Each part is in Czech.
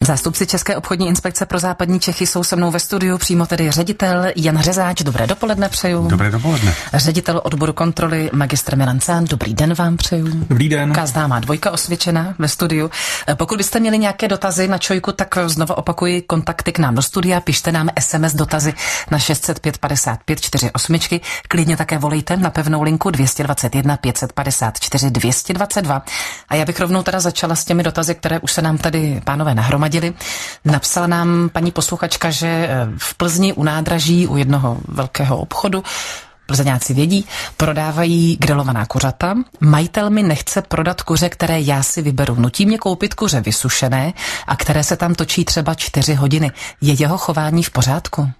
Zástupci České obchodní inspekce pro západní Čechy jsou se mnou ve studiu, přímo tedy ředitel Jan Řezáč. Dobré dopoledne přeju. Dobré dopoledne. Ředitel odboru kontroly magistr Milan Cán. Dobrý den vám přeju. Dobrý den. Známá dvojka osvědčená ve studiu. Pokud byste měli nějaké dotazy na Čojku, tak znovu opakuji kontakty k nám do studia. Pište nám SMS dotazy na 605 55 48. Klidně také volejte na pevnou linku 221 554 222. A já bych rovnou teda začala s těmi dotazy, které už se nám tady pánové nahromadili. Napsala nám paní posluchačka, že v Plzni u nádraží u jednoho velkého obchodu Plzeňáci vědí, prodávají grilovaná kuřata. Majitel mi nechce prodat kuře, které já si vyberu. Nutí mě koupit kuře vysušené a které se tam točí třeba 4 hodiny. Je jeho chování v pořádku?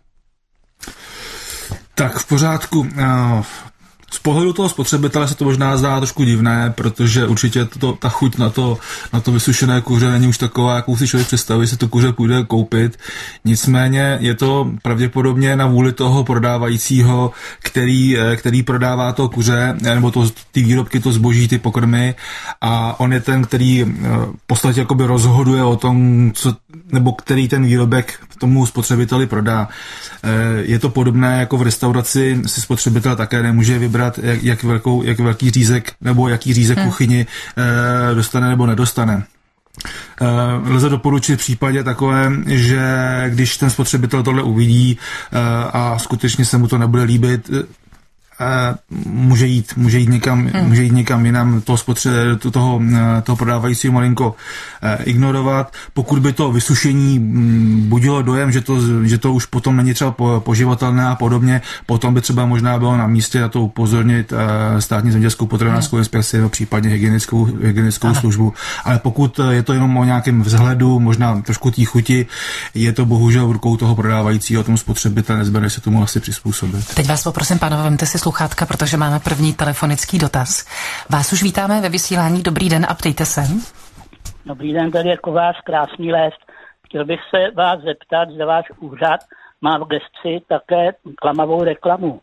Tak v pořádku. Z pohledu toho spotřebitele se to možná zdá trošku divné, protože určitě ta chuť na to vysušené kuře není už taková, jakou si člověk představí, si to kuře půjde koupit. Nicméně je to pravděpodobně na vůli toho prodávajícího, který prodává to kuře, nebo ty výrobky, to zboží, ty pokrmy, a on je ten, který v podstatě jakoby rozhoduje o tom, nebo který ten výrobek tomu spotřebiteli prodá. Je to podobné jako v restauraci, si spotřebitel také nemůže vybrat, jak velký řízek nebo jaký řízek kuchyni dostane nebo nedostane. Lze doporučit v případě takové, že když ten spotřebitel tohle uvidí a skutečně se mu to nebude líbit, může jít někam jinam, toho prodávajícího malinko ignorovat. Pokud by to vysušení budilo dojem, že to už potom není třeba poživatelné a podobně, potom by třeba možná bylo na místě na to upozornit státní zemědělskou potravinářskou inspekci nebo případně hygienickou službu. Ale pokud je to jenom o nějakém vzhledu, možná trošku té chuti, je to bohužel v rukou toho prodávajícího, tomu spotřebitel nezbere se tomu asi přizpůsobit. Teď vás poprosím, pánové, vemte si sluchátka, protože máme první telefonický dotaz. Vás už vítáme ve vysílání. Dobrý den a ptejte se. Dobrý den, tady je Kovář, Krásný Les. Chtěl bych se vás zeptat, zda váš úřad má v gesci také klamavou reklamu.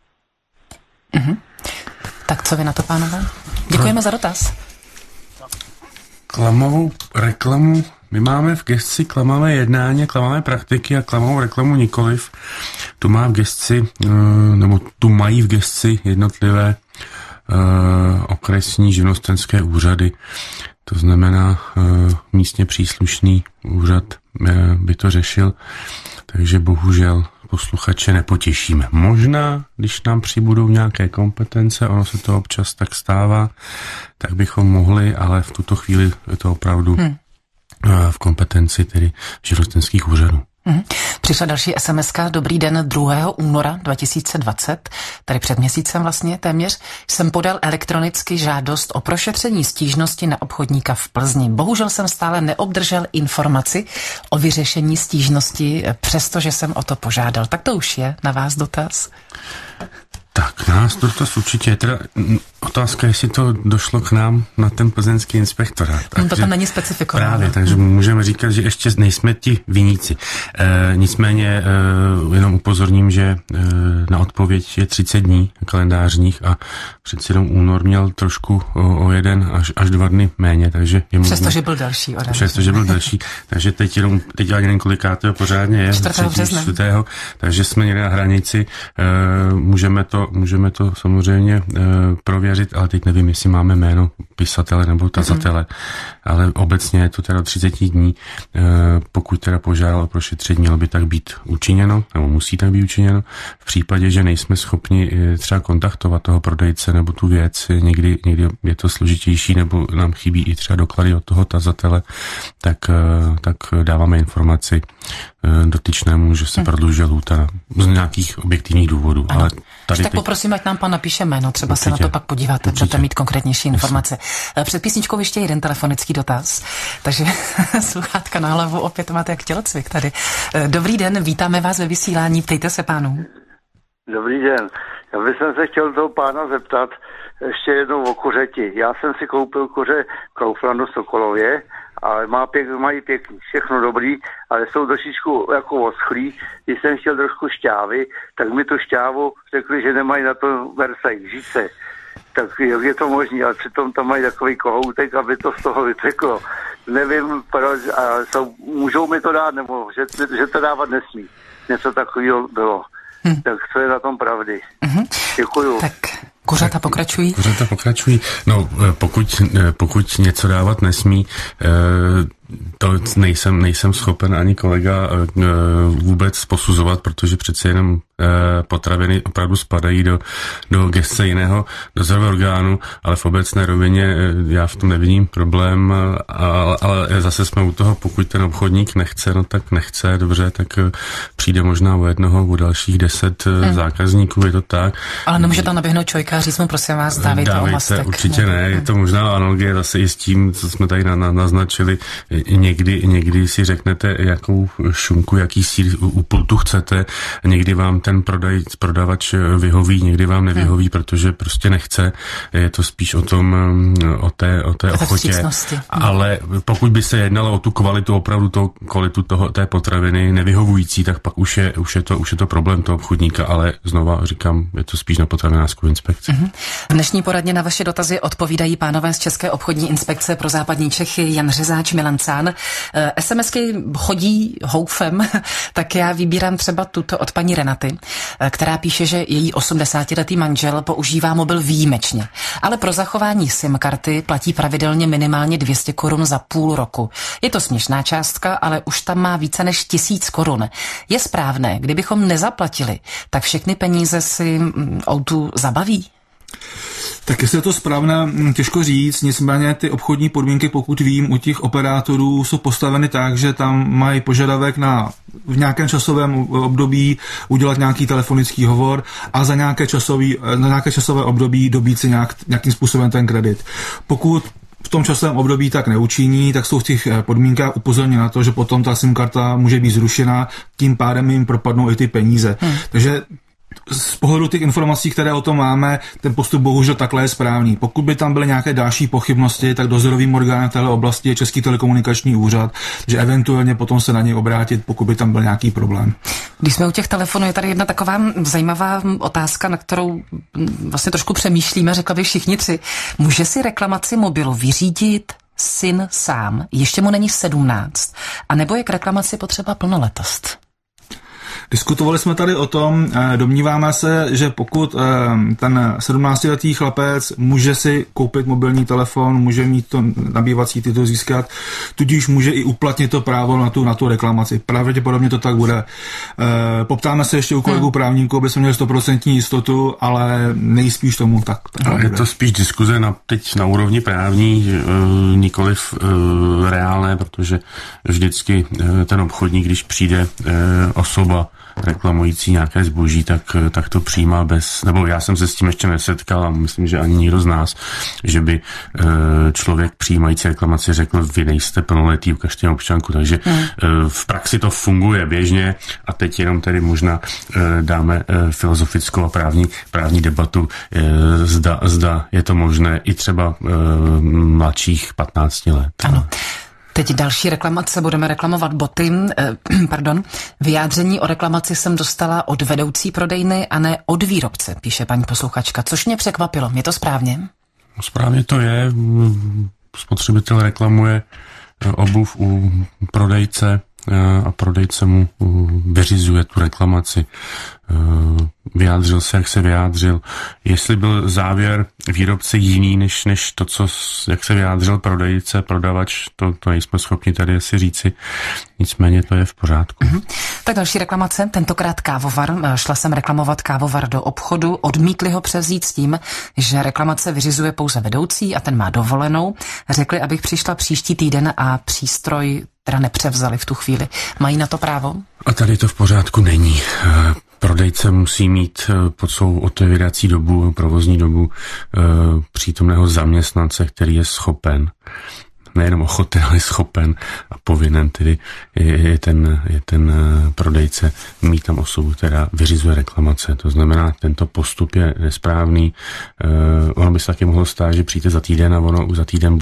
Tak co vy na to, pánové? Děkujeme za dotaz. Klamavou reklamu my máme v gesci klamavé jednání, klamavé praktiky a klamavou reklamu nikoliv. Tu má v gesci, nebo tu mají v gesci jednotlivé okresní živnostenské úřady. To znamená, místně příslušný úřad by to řešil, takže bohužel posluchače nepotěšíme. Možná, když nám přibudou nějaké kompetence, ono se to občas tak stává, tak bychom mohli, ale v tuto chvíli je to opravdu v kompetenci tedy živnostenských úřadů. Přišla další SMS-ka. Dobrý den, 2. února 2020, tady před měsícem vlastně téměř, jsem podal elektronicky žádost o prošetření stížnosti na obchodníka v Plzni. Bohužel jsem stále neobdržel informaci o vyřešení stížnosti, přestože jsem o to požádal. Tak to už je na vás dotaz. Tak, nás dotaz určitě je teda otázka, jestli to došlo k nám na ten plzeňský inspektorát. To tam není specifikované. Právě, takže můžeme říkat, že ještě nejsme ti viníci. Nicméně jenom upozorním, že na odpověď je 30 dní kalendářních a přeci jenom únor měl trošku o 1 až 2 dny méně, takže je možné... Přestože byl další. Přestože byl další, takže teď ani nevím, kolikátého pořádně je. 4. března. Takže jsme někde na hranici, můžeme to samozřejmě prověřit, ale teď nevím, jestli máme jméno pisatele nebo tazatele, ale obecně je to teda 30 dní. Pokud teda požádal o prošetření, mělo by tak být učiněno, nebo musí tak být učiněno. V případě, že nejsme schopni třeba kontaktovat toho prodejce nebo tu věc, někdy je to složitější, nebo nám chybí i třeba doklady od toho tazatele, tak dáváme informaci dotyčnému, že se prodlužuje lhůta z nějakých objektivních důvodů. Ale tady tak poprosím, ať nám pan napíše jméno, třeba určitě, se na to pak podíváte, budete mít konkrétnější informace. Před písničkou ještě jeden telefonický dotaz, takže sluchátka na hlavu, opět máte jak tělocvik tady. Dobrý den, vítáme vás ve vysílání, ptejte se pánů. Dobrý den, já bych se chtěl toho pána zeptat ještě jednou o kuřeti. Já jsem si koupil kuře Kauflandu Sokolově, ale mají pěkný, všechno dobrý, ale jsou trošičku jako oschlí. Když jsem chtěl trošku šťávy, tak mi tu šťávu řekli, že nemají na to Versailles, žíce. Tak jak je to možné, ale přitom tam mají takový kohoutek, aby to z toho vyteklo. Nevím, proč, můžou mi to dát, nebo že to dávat nesmí. Něco takového bylo. Tak co je na tom pravdy? Děkuju. Tak kuřata pokračují? Kuřata pokračují. No, pokud něco dávat nesmí, to nejsem schopen ani kolega vůbec posuzovat, protože přece jenom potraviny opravdu spadají do gesce jiného dozorového orgánu, ale v obecné rovině já v tom nevidím problém, ale zase jsme u toho, pokud ten obchodník nechce, no tak nechce, dobře, tak přijde možná o jednoho, o dalších 10 zákazníků, je to tak. Ale nemůže tam naběhnout čojka a říct mu, prosím vás, dávejte o mastek. Určitě ne, je to možná analogie zase i s tím, co jsme tady naznačili. Někdy si řeknete, jakou šunku, jaký sýr u pultu chcete, někdy vám ten prodavač vyhoví, někdy vám nevyhoví, protože prostě nechce. Je to spíš o tom, o té ochotě. Ale pokud by se jednalo o tu kvalitu, opravdu kvalitu té potraviny nevyhovující, tak pak už je to problém toho obchodníka, ale znova říkám, je to spíš na potravinářskou inspekci. V dnešní poradně na vaše dotazy odpovídají pánové z České obchodní inspekce pro západní Čechy Jan Řezáč, Milan Cán. SMSky chodí houfem, tak já vybírám třeba tuto od paní Renaty, která píše, že její 80letý manžel používá mobil výjimečně, ale pro zachování SIM karty platí pravidelně minimálně 200 korun za půl roku. Je to směšná částka, ale už tam má více než 1000 korun. Je správné, kdybychom nezaplatili, tak všechny peníze si O2 zabaví? Tak jestli je to správné, těžko říct, nicméně ty obchodní podmínky, pokud vím, u těch operátorů jsou postaveny tak, že tam mají požadavek v nějakém časovém období udělat nějaký telefonický hovor a za nějaké časové období dobít si nějakým způsobem ten kredit. Pokud v tom časovém období tak neučiní, tak jsou v těch podmínkách upozorněni na to, že potom ta SIM karta může být zrušena, tím pádem jim propadnou i ty peníze. Takže z pohledu těch informací, které o tom máme, ten postup bohužel takhle je správný. Pokud by tam byly nějaké další pochybnosti, tak dozorovým orgánem téhle oblasti je Český telekomunikační úřad, že eventuálně potom se na něj obrátit, pokud by tam byl nějaký problém. Když jsme u těch telefonů, je tady jedna taková zajímavá otázka, na kterou vlastně trošku přemýšlíme, řekla bych všichni tři. Může si reklamaci mobilu vyřídit syn sám, ještě mu není 17, anebo je k reklamaci potřeba plnoletost? Diskutovali jsme tady o tom, domníváme se, že pokud ten 17letý chlapec může si koupit mobilní telefon, může mít to nabývací titul získat, tudíž může i uplatnit to právo na tu reklamaci. Pravděpodobně to tak bude. Poptáme se ještě u kolegů právníků, aby jsme měli 100% jistotu, ale nejspíš tomu tak je to spíš diskuze teď na úrovni právní, nikoliv reálné, protože vždycky ten obchodník, když přijde osoba reklamující nějaké zboží, tak to přijímá nebo já jsem se s tím ještě nesetkal a myslím, že ani nikdo z nás, že by člověk přijímající reklamaci řekl, vy nejste plnoletý, ukažte občanku, takže v praxi to funguje běžně a teď jenom tedy možná dáme filozofickou a právní debatu, zda je to možné i třeba mladších 15 let. Ano. Teď další reklamace, budeme reklamovat boty. Vyjádření o reklamaci jsem dostala od vedoucí prodejny a ne od výrobce, píše paní posluchačka, což mě překvapilo. Je to správně? Správně to je. Spotřebitel reklamuje obuv u prodejce a prodejce mu vyřizuje tu reklamaci. Vyjádřil se, jak se vyjádřil. Jestli byl závěr výrobce jiný, než to, jak se vyjádřil prodejce, prodavač, to nejsme schopni tady asi říci. Nicméně to je v pořádku. Tak další reklamace, tentokrát kávovar. Šla jsem reklamovat kávovar do obchodu, odmítli ho převzít s tím, že reklamace vyřizuje pouze vedoucí a ten má dovolenou. Řekli, abych přišla příští týden a přístroj teda nepřevzali v tu chvíli. Mají na to právo? A tady to v pořádku není. Prodejce musí mít pod svou otevírací dobu, provozní dobu přítomného zaměstnance, který je schopen, nejenom ochoten, ale schopen a povinen tedy je ten prodejce mít tam osobu, která vyřizuje reklamace. To znamená, tento postup je nesprávný. Ono by se taky mohlo stát, že přijde za týden a ono už za týden bude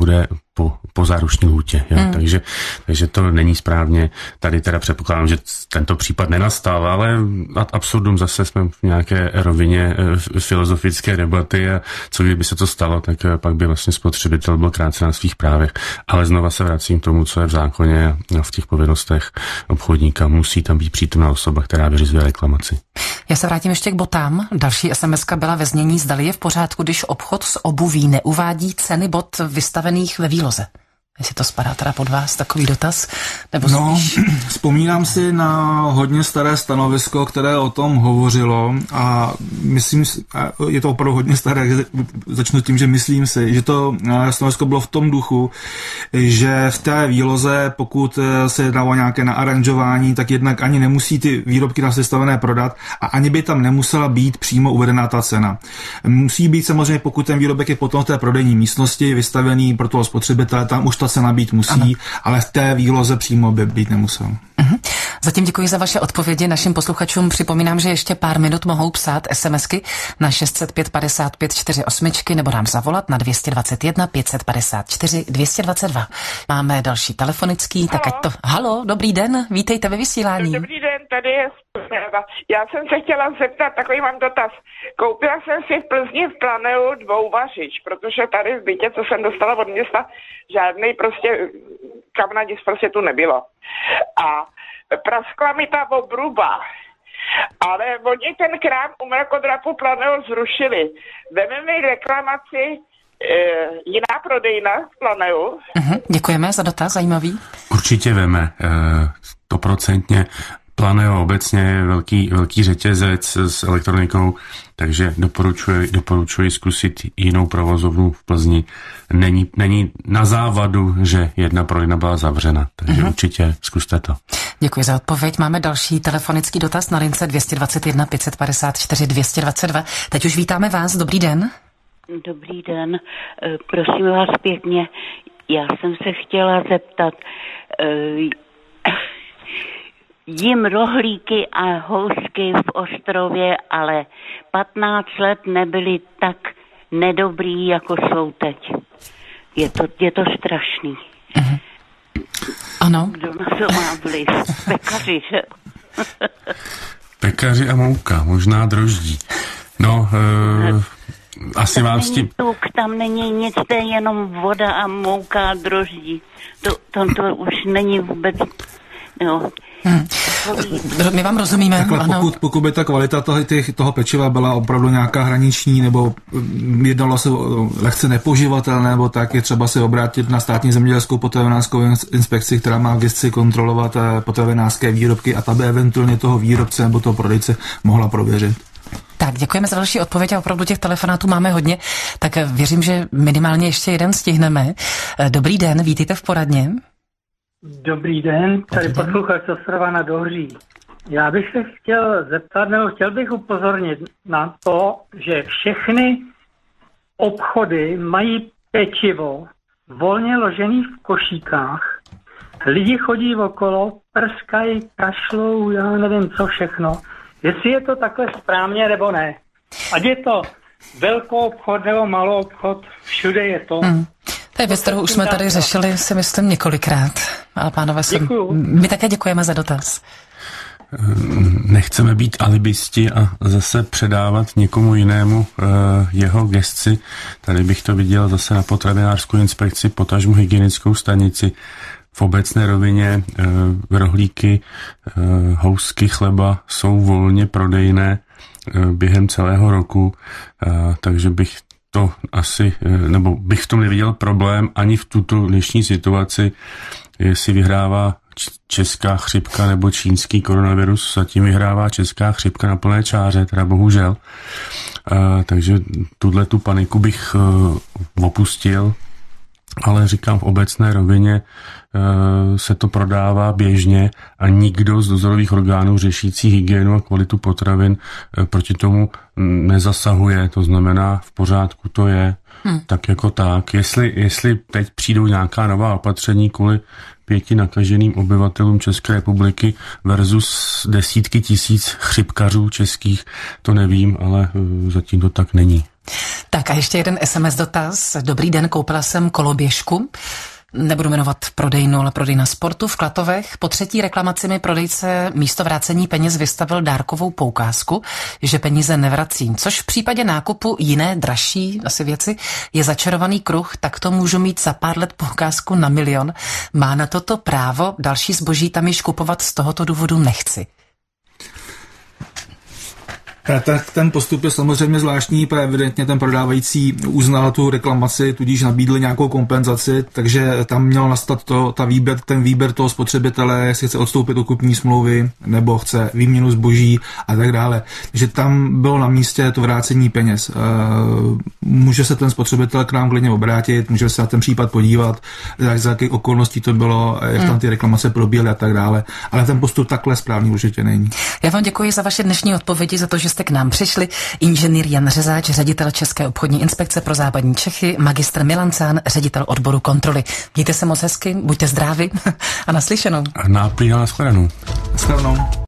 po záruční lhůtě. Takže to není správně. Tady teda předpokládám, že tento případ nenastal, ale ad absurdum zase jsme v nějaké rovině filozofické debaty a co kdyby se to stalo, tak pak by vlastně spotřebitel byl krácen na svých právech. Ale znova se vracím k tomu, co je v zákoně a v těch povinnostech obchodníka. Musí tam být přítomná osoba, která vyřizuje reklamaci. Já se vrátím ještě k botám. Další SMS-ka byla ve znění, zdali je v pořádku, když obchod s obuví neuvádí ceny bot vystavených ve výloze. Jestli to spadá teda pod vás, takový dotaz? Nebo vzpomínám si na hodně staré stanovisko, které o tom hovořilo a myslím, je to opravdu hodně staré, začnu tím, že myslím si, že to stanovisko bylo v tom duchu, že v té výloze, pokud se jedná o nějaké naaranžování, tak jednak ani nemusí ty výrobky na sestavené prodat a ani by tam nemusela být přímo uvedená ta cena. Musí být samozřejmě, pokud ten výrobek je potom v té prodejní místnosti vystavený pro toho spotřebitele, tam už ta cena být musí, ano. Ale v té výloze přímo by být nemusel. Zatím děkuji za vaše odpovědi. Našim posluchačům připomínám, že ještě pár minut mohou psát SMSky na 605 55 48 nebo nám zavolat na 221 554 222. Máme další telefonický, tak ať to... Halo, dobrý den, vítejte ve vysílání. Dobrý den, tady je... Já jsem se chtěla zeptat, takový mám dotaz. Koupila jsem si v Plzni v Planeu dvouvařič, protože tady v bytě, co jsem dostala od města, žádný prostě kamnadis prostě tu nebylo. A praskla mi ta obruba, ale oni ten krám u mrakodrapu Planeu zrušili. Veme mi reklamaci jiná prodejna v Planeu. Děkujeme za dotaz, zajímavý. Určitě veme, 100%. Planeo obecně je velký řetězec s elektronikou, takže doporučuji zkusit jinou provozovnu v Plzni. Není na závadu, že jedna prodejna byla zavřena, takže určitě zkuste to. Děkuji za odpověď. Máme další telefonický dotaz na lince 221 554 222. Teď už vítáme vás. Dobrý den. Dobrý den. Prosím vás pěkně, já jsem se chtěla zeptat, jím rohlíky a housky v Ostrově, ale 15 let nebyly tak nedobrý, jako jsou teď. Je to strašný. Ano. Kdo na to má vliv? Pekaři, že? Pekaři a mouka, možná droždí. No, asi vám s tím... Tam není nic, to je jenom voda a mouka a droždí. To už není vůbec... No. My vám rozumíme. Takhle, pokud by ta kvalita toho pečiva byla opravdu nějaká hraniční, nebo jednalo se lehce nepoživatelné, nebo tak, je třeba se obrátit na státní zemědělskou potravinářskou inspekci, která má v gesci kontrolovat potravinářské výrobky a ta by eventuálně toho výrobce nebo toho prodejce mohla prověřit. Tak, děkujeme za další odpověď a opravdu těch telefonátů máme hodně, tak věřím, že minimálně ještě jeden stihneme. Dobrý den, vítejte v poradně. Dobrý den, tady posluchač z Ostrova nad Ohří. Já bych se chtěl zeptat, nebo chtěl bych upozornit na to, že všechny obchody mají pečivo volně ložený v košíkách. Lidi chodí okolo, prskají, kašlou, já nevím co všechno. Jestli je to takhle správně, nebo ne. Ať je to velkou obchod nebo malou obchod, všude je to. To je věc, kterou už jsme tady řešili, si myslím, několikrát. Ale pánové, my také děkujeme za dotaz. Nechceme být alibisti a zase předávat někomu jinému jeho gesci. Tady bych to viděl zase na potravinářskou inspekci, potažmu hygienickou stanici. V obecné rovině rohlíky, housky chleba jsou volně prodejné během celého roku, takže bych to asi, nebo bych v tom neviděl problém ani v tuto dnešní situaci, jestli vyhrává česká chřipka nebo čínský koronavirus, zatím vyhrává česká chřipka na plné čáře, teda bohužel. Takže tu paniku bych opustil, ale říkám, v obecné rovině se to prodává běžně a nikdo z dozorových orgánů řešící hygienu a kvalitu potravin proti tomu nezasahuje. To znamená, v pořádku to je tak jako tak. Jestli teď přijdou nějaká nová opatření kvůli 5 nakaženým obyvatelům České republiky versus desítky tisíc chřipkařů českých, to nevím, ale zatím to tak není. Tak a ještě jeden SMS dotaz. Dobrý den, koupila jsem koloběžku. Nebudu jmenovat prodejnu, ale prodejna sportu v Klatovech. Po 3. reklamaci mi prodejce místo vrácení peněz vystavil dárkovou poukázku, že peníze nevracím, což v případě nákupu jiné dražší asi věci je začarovaný kruh, tak to můžu mít za pár let poukázku na 1 000 000. Má na toto právo, další zboží tam již kupovat z tohoto důvodu nechci. Tak ten postup je samozřejmě zvláštní, protože evidentně ten prodávající uznal tu reklamaci, tudíž nabídl nějakou kompenzaci, takže tam měl nastat ten výběr toho spotřebitele, jestli chce odstoupit od kupní smlouvy, nebo chce výměnu zboží a tak dále. Takže tam bylo na místě to vrácení peněz. Může se ten spotřebitel k nám klidně obrátit, může se na ten případ podívat, za jakých okolností to bylo, jak tam ty reklamace probíhaly a tak dále. Ale ten postup takhle správný určitě není. Já vám děkuji za vaše dnešní odpovědi, za to, že jste k nám přišli. Inženýr Jan Řezáč, ředitel České obchodní inspekce pro západní Čechy, magistr Milan Cán, ředitel odboru kontroly. Mějte se moc hezky, buďte zdraví a naslyšenou. A na shledanou. Shledanou.